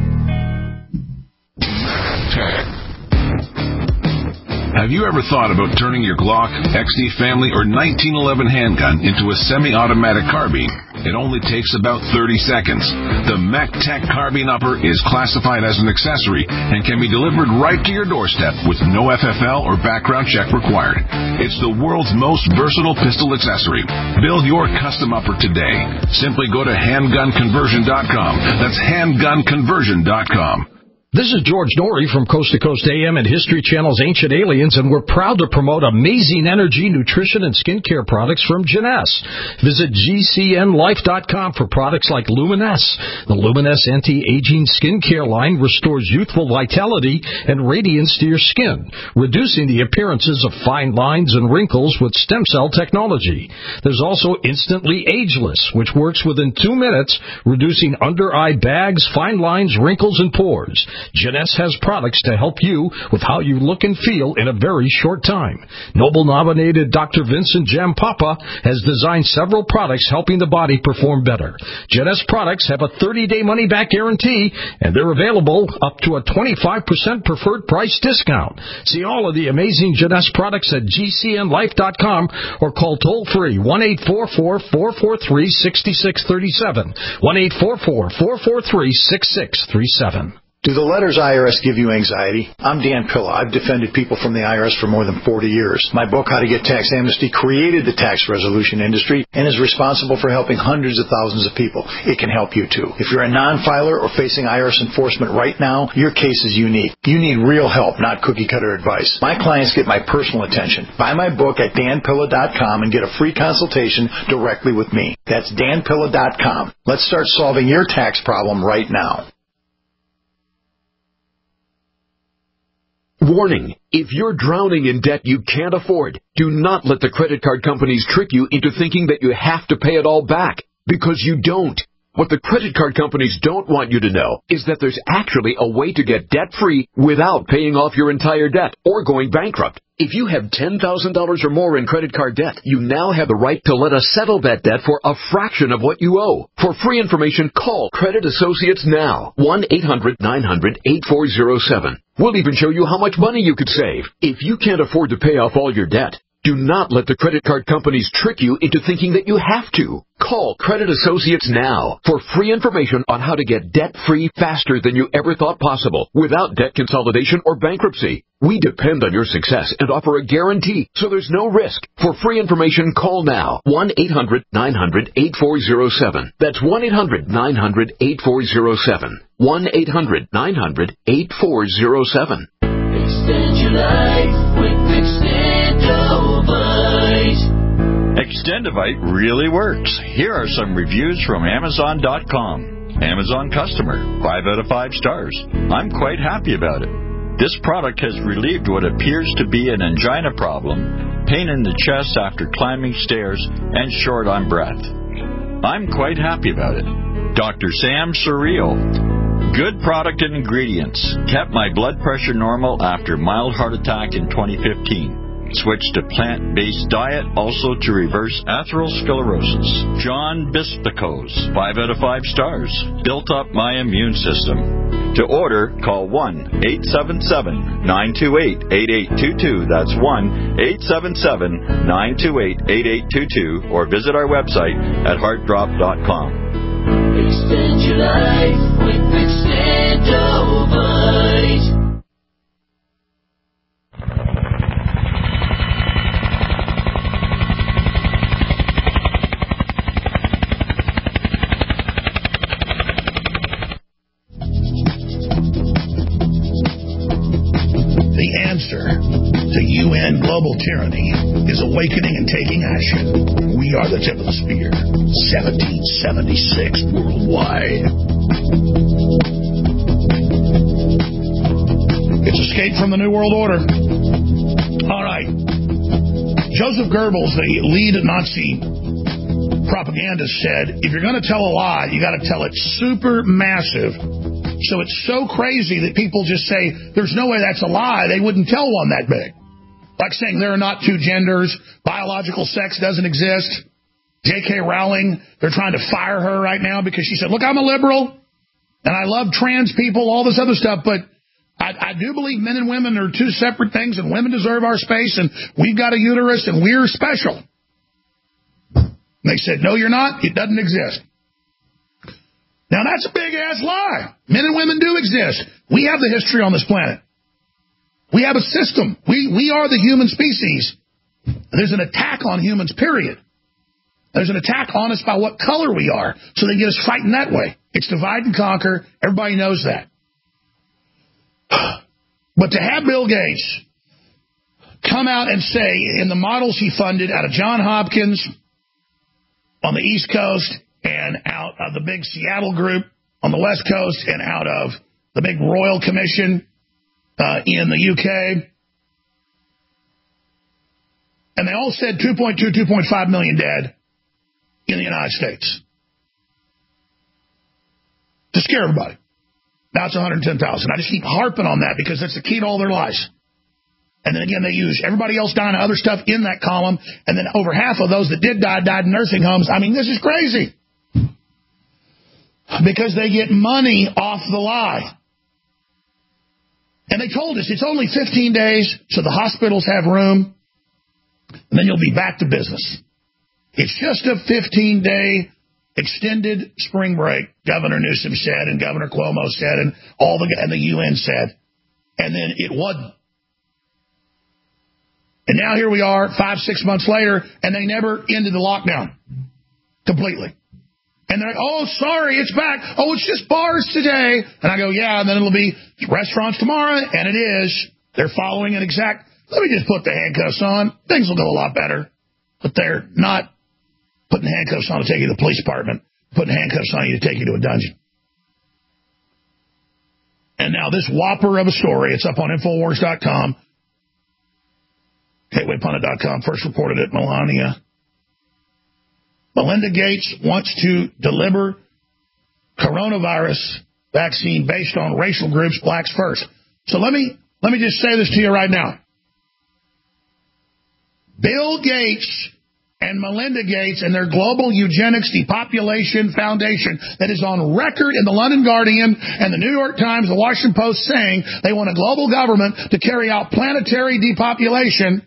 Have you ever thought about turning your Glock, X D Family, or nineteen eleven handgun into a semi-automatic carbine? It only takes about thirty seconds. The MacTac Carbine Upper is classified as an accessory and can be delivered right to your doorstep with no F F L or background check required. It's the world's most versatile pistol accessory. Build your custom upper today. Simply go to handgun conversion dot com. That's handgun conversion dot com. This is George Norrie from Coast to Coast A M and History Channel's Ancient Aliens, and we're proud to promote amazing energy, nutrition, and skincare products from Jeunesse. Visit G C N life dot com for products like Luminesce. The Luminesce anti-aging skincare line restores youthful vitality and radiance to your skin, reducing the appearances of fine lines and wrinkles with stem cell technology. There's also Instantly Ageless, which works within two minutes, reducing under-eye bags, fine lines, wrinkles, and pores. Jeunesse has products to help you with how you look and feel in a very short time. Nobel-nominated Doctor Vincent Jampapa has designed several products helping the body perform better. Jeunesse products have a thirty-day money-back guarantee, and they're available up to a twenty-five percent preferred price discount. See all of the amazing Jeunesse products at G C N life dot com or call toll-free one eight four four, four four three, six six three seven, one eight four four, four four three, six six three seven. Do the letters I R S give you anxiety? I'm Dan Pilla. I've defended people from the I R S for more than forty years. My book, How to Get Tax Amnesty, created the tax resolution industry and is responsible for helping hundreds of thousands of people. It can help you too. If you're a non-filer or facing I R S enforcement right now, your case is unique. You need real help, not cookie-cutter advice. My clients get my personal attention. Buy my book at dan pilla dot com and get a free consultation directly with me. That's dan pilla dot com. Let's start solving your tax problem right now. Warning, if you're drowning in debt you can't afford, do not let the credit card companies trick you into thinking that you have to pay it all back, because you don't. What the credit card companies don't want you to know is that there's actually a way to get debt-free without paying off your entire debt or going bankrupt. If you have ten thousand dollars or more in credit card debt, you now have the right to let us settle that debt for a fraction of what you owe. For free information, call Credit Associates now, one eight hundred nine hundred eight four zero seven. We'll even show you how much money you could save. If you can't afford to pay off all your debt, do not let the credit card companies trick you into thinking that you have to. Call Credit Associates now for free information on how to get debt-free faster than you ever thought possible without debt consolidation or bankruptcy. We depend on your success and offer a guarantee, so there's no risk. For free information, call now, one eight hundred nine hundred eight four zero seven. That's one eight hundred nine hundred eight four zero seven. one eight hundred nine hundred eight four zero seven. Extend your life with Extendovite. Extendovite really works. Here are some reviews from Amazon dot com. Amazon customer, five out of five stars. I'm quite happy about it. This product has relieved what appears to be an angina problem, pain in the chest after climbing stairs, and short on breath. I'm quite happy about it. Doctor Sam Surreal. Good product and ingredients. Kept my blood pressure normal after mild heart attack in twenty fifteen. Switched to plant-based diet, also to reverse atherosclerosis. John Bispicos, five out of five stars. Built up my immune system. To order, call one eight seven seven nine two eight eight eight two two. That's one eight seven seven nine two eight eight eight two two, or visit our website at heart drop dot com. Extend your life with Extendovite. The answer to U N global tyranny is awakening and taking action. We are the tip of the spear. seventeen seventy-six worldwide. It's Escape from the New World Order. All right. Joseph Goebbels, the lead Nazi propagandist, said, if you're going to tell a lie, you got to tell it super massive. So it's so crazy that people just say, there's no way that's a lie. They wouldn't tell one that big. Like saying there are not two genders, biological sex doesn't exist. J K Rowling, they're trying to fire her right now because she said, look, I'm a liberal, and I love trans people, all this other stuff, but I, I do believe men and women are two separate things, and women deserve our space, and we've got a uterus, and we're special. And they said, no, you're not. It doesn't exist. Now, that's a big-ass lie. Men and women do exist. We have the history on this planet. We have a system. We we are the human species. There's an attack on humans, period. There's an attack on us by what color we are, so they get us fighting that way. It's divide and conquer. Everybody knows that. But to have Bill Gates come out and say, in the models he funded out of Johns Hopkins on the East Coast, and out of the big Seattle group on the West Coast, and out of the big Royal Commission uh, in the U K. And they all said two point two, two point five million dead in the United States. To scare everybody. Now it's one hundred ten thousand. I just keep harping on that because that's the key to all their lies. And then again, they use everybody else dying of other stuff in that column. And then over half of those that did die died in nursing homes. I mean, this is crazy. Because they get money off the lie. And they told us it's only fifteen days, so the hospitals have room, and then you'll be back to business. It's just a fifteen-day extended spring break, Governor Newsom said, and Governor Cuomo said, and all the and the U N said, and then it wasn't. And now here we are, five, six months later, and they never ended the lockdown completely. And they're like, oh, sorry, it's back. Oh, it's just bars today. And I go, yeah, and then it'll be restaurants tomorrow, and it is. They're following an exact, let me just put the handcuffs on. Things will go a lot better. But they're not putting handcuffs on to take you to the police department, putting handcuffs on you to take you to a dungeon. And now this whopper of a story, it's up on Infowars dot com. Gateway Pundit dot com first reported it. Melania. Melinda Gates wants to deliver coronavirus vaccine based on racial groups, blacks first. So let me let me just say this to you right now. Bill Gates and Melinda Gates and their global eugenics depopulation foundation that is on record in the London Guardian and the New York Times, the Washington Post saying they want a global government to carry out planetary depopulation.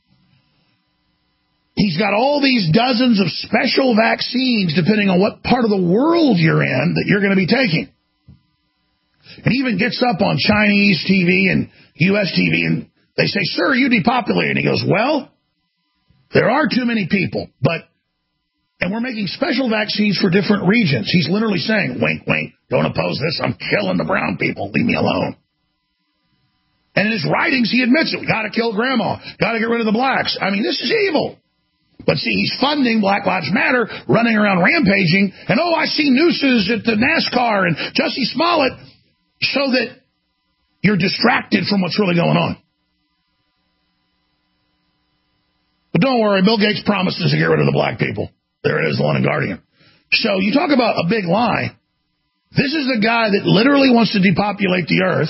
He's got all these dozens of special vaccines depending on what part of the world you're in that you're going to be taking. And he even gets up on Chinese T V and U S T V and they say, sir, you depopulated. And he goes, well, there are too many people, but, and we're making special vaccines for different regions. He's literally saying, wink, wink, don't oppose this. I'm killing the brown people. Leave me alone. And in his writings, he admits it. We got to kill grandma. Got to get rid of the blacks. I mean, this is evil. But see, he's funding Black Lives Matter, running around rampaging, and oh, I see nooses at the NASCAR and Jussie Smollett, so that you're distracted from what's really going on. But don't worry, Bill Gates promises to get rid of the black people. There it is, the London Guardian. So you talk about a big lie. This is the guy that literally wants to depopulate the earth.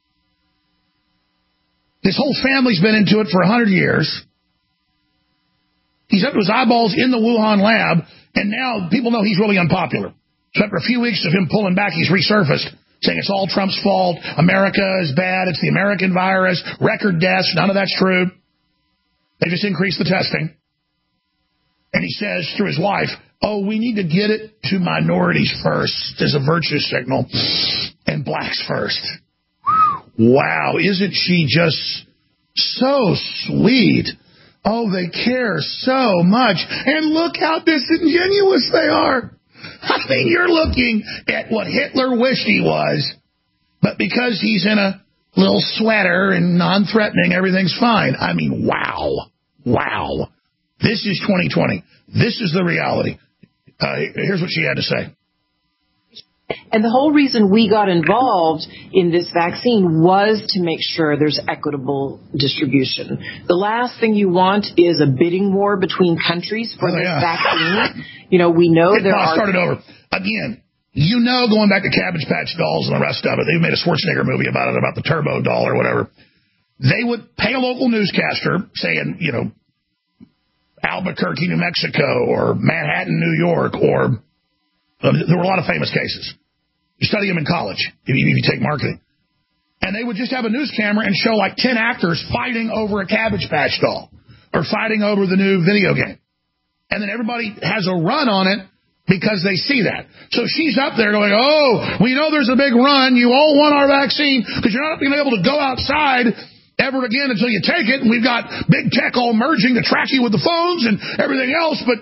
His whole family's been into it for a hundred years. He's up to his eyeballs in the Wuhan lab, and now people know he's really unpopular. So after a few weeks of him pulling back, he's resurfaced, saying it's all Trump's fault, America is bad, it's the American virus, record deaths, none of that's true. They just increased the testing. And he says through his wife, oh, we need to get it to minorities first as a virtue signal, and blacks first. Wow, isn't she just so sweet? Oh, they care so much. And look how disingenuous they are. I mean, you're looking at what Hitler wished he was, but because he's in a little sweater and non-threatening, everything's fine. I mean, wow. Wow. This is twenty twenty. This is the reality. Uh, here's what she had to say. And the whole reason we got involved in this vaccine was to make sure there's equitable distribution. The last thing you want is a bidding war between countries for oh, this yeah. vaccine. You know, we know there are... Start it over. Again, you know, going back to Cabbage Patch Dolls and the rest of it, they've made a Schwarzenegger movie about it, about the Turbo doll or whatever. They would pay a local newscaster saying, you know, Albuquerque, New Mexico, or Manhattan, New York, or... Uh, there were a lot of famous cases. You study them in college, if you, if you take marketing. And they would just have a news camera and show like ten actors fighting over a Cabbage Patch doll or fighting over the new video game. And then everybody has a run on it because they see that. So she's up there going, oh, we know there's a big run. You all want our vaccine because you're not going to be able to go outside ever again until you take it. And we've got big tech all merging to track you with the phones and everything else. But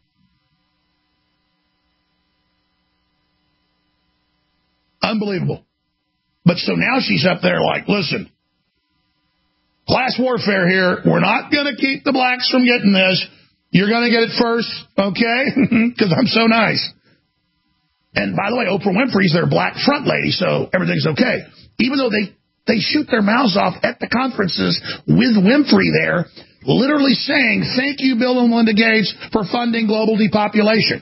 unbelievable. But so now she's up there like, listen, class warfare here. We're not going to keep the blacks from getting this. You're going to get it first, okay? Because I'm so nice. And by the way, Oprah Winfrey's their black front lady, so everything's okay. Even though they, they shoot their mouths off at the conferences with Winfrey there, literally saying, thank you, Bill and Melinda Gates, for funding global depopulation.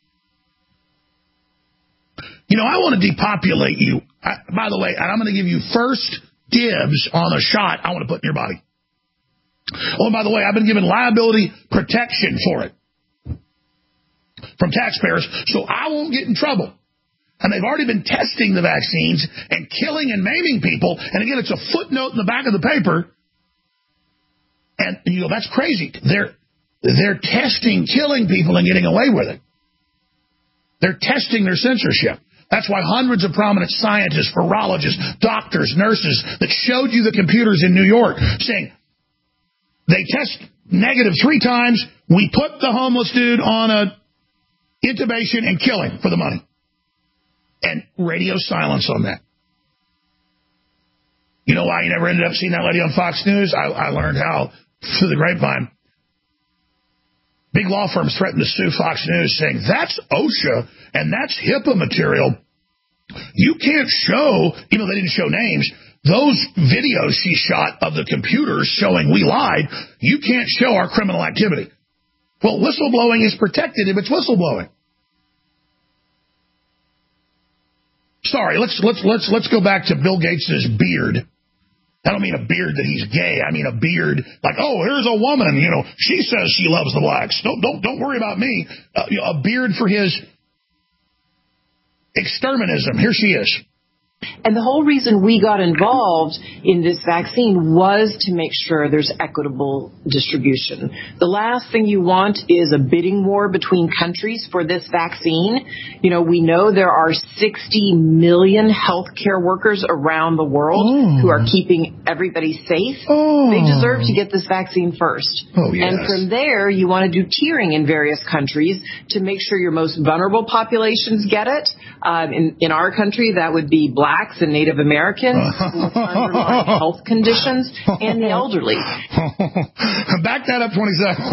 You know, I want to depopulate you. I, by the way, and I'm going to give you first dibs on a shot I want to put in your body. Oh, and by the way, I've been given liability protection for it from taxpayers, so I won't get in trouble. And they've already been testing the vaccines and killing and maiming people. And again, it's a footnote in the back of the paper. And you go, that's crazy. They're, they're testing, killing people and getting away with it. They're testing their censorship. That's why hundreds of prominent scientists, virologists, doctors, nurses that showed you the computers in New York saying they test negative three times, we put the homeless dude on a intubation and kill him for the money. And radio silence on that. You know why you never ended up seeing that lady on Fox News? I, I learned how through the grapevine. Big law firms threatened to sue Fox News saying, that's OSHA and that's HIPAA material. You can't show, even though they didn't show names, those videos she shot of the computers showing we lied, you can't show our criminal activity. Well, whistleblowing is protected if it's whistleblowing. Sorry, let's let's let's let's go back to Bill Gates' beard. I don't mean a beard that he's gay. I mean a beard like, oh, here's a woman, you know, she says she loves the blacks. Don't don't don't worry about me. Uh, you know, a beard for his exterminism. Here she is. And the whole reason we got involved in this vaccine was to make sure there's equitable distribution. The last thing you want is a bidding war between countries for this vaccine. You know, we know there are sixty million healthcare workers around the world oh. who are keeping everybody safe. Oh. They deserve to get this vaccine first. Oh, yes. And from there, you want to do tiering in various countries to make sure your most vulnerable populations get it. Um, in, in our country, that would be blacks and Native Americans with underlying health conditions and the elderly. Back that up twenty seconds.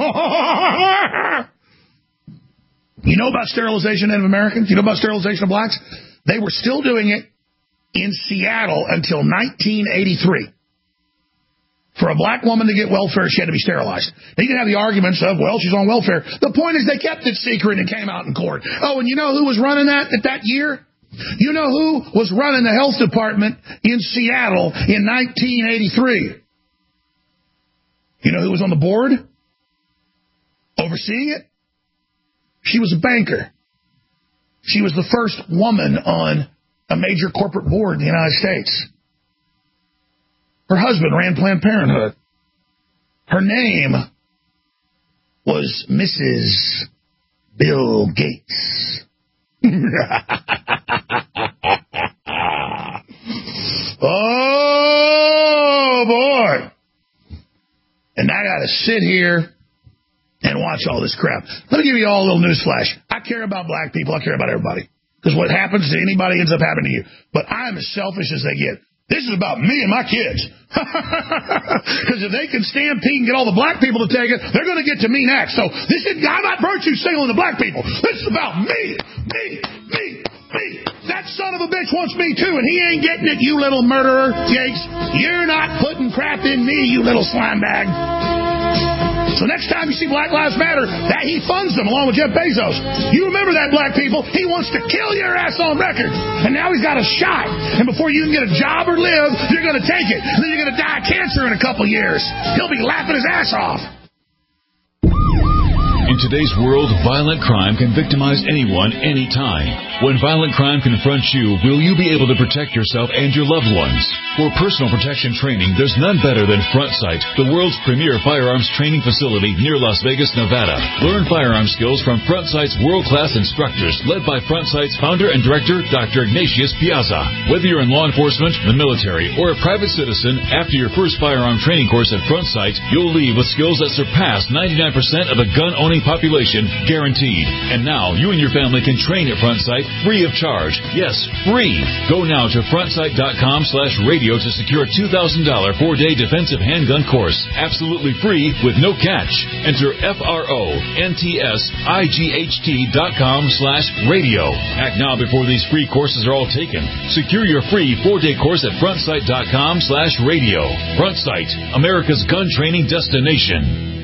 You know about sterilization of Native Americans? You know about sterilization of blacks? They were still doing it in Seattle until nineteen eighty-three. For a black woman to get welfare, she had to be sterilized. Now, you can have the arguments of, well, she's on welfare. The point is they kept it secret and it came out in court. Oh, and you know who was running that at that year? You know who was running the health department in Seattle in nineteen eighty-three? You know who was on the board? Overseeing it? She was a banker. She was the first woman on a major corporate board in the United States. Her husband ran Planned Parenthood. Her name was Missus Bill Gates. Oh, boy. And I got to sit here and watch all this crap. Let me give you all a little news flash. I care about black people. I care about everybody. Because what happens to anybody ends up happening to you. But I'm as selfish as they get. This is about me and my kids. Because if they can stampede and get all the black people to take it, they're going to get to me next. So this is, I'm not virtue signaling the black people. This is about me, me, me, me. That son of a bitch wants me too, and he ain't getting it, you little murderer, Gates. You're not putting crap in me, you little slime bag. So next time you see Black Lives Matter, that he funds them along with Jeff Bezos. You remember that, black people. He wants to kill your ass on record. And now he's got a shot. And before you can get a job or live, you're going to take it. And then you're going to die of cancer in a couple years. He'll be laughing his ass off. In today's world, violent crime can victimize anyone, anytime. When violent crime confronts you, will you be able to protect yourself and your loved ones? For personal protection training, there's none better than FrontSight, the world's premier firearms training facility near Las Vegas, Nevada. Learn firearm skills from FrontSight's world-class instructors, led by FrontSight's founder and director, Doctor Ignatius Piazza. Whether you're in law enforcement, the military, or a private citizen, after your first firearm training course at FrontSight, you'll leave with skills that surpass ninety-nine percent of the gun-owning population, guaranteed. And now you and your family can train at FrontSight free of charge. Yes, free. Go now to frontsight.com slash radio to secure a two thousand dollars four-day defensive handgun course. Absolutely free with no catch. Enter F R O N T S I G H T dot com slash radio. Act now before these free courses are all taken. Secure your free four-day course at frontsight.com slash radio. FrontSight, America's gun training destination.